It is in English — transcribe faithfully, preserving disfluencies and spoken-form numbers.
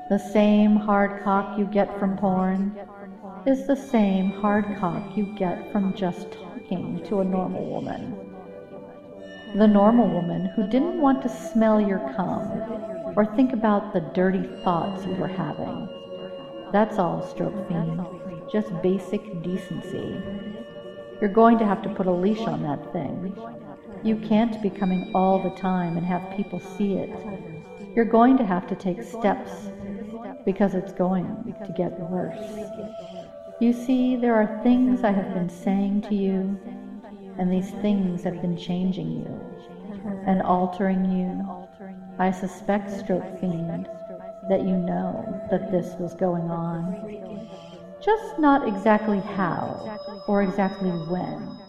The same hard cock you get from porn is the same hard cock you get from just talking to a normal woman. The normal woman who didn't want to smell your cum or think about the dirty thoughts you were having. That's all, stroke fiend. Just basic decency. You're going to have to put a leash on that thing. You can't be coming all the time and have people see it. You're going to have to take steps because it's going to get worse. You see, there are things I have been saying to you, and these things have been changing you and altering you. I suspect, stroke fiend, that you know that this was going on. Just not exactly how or exactly when.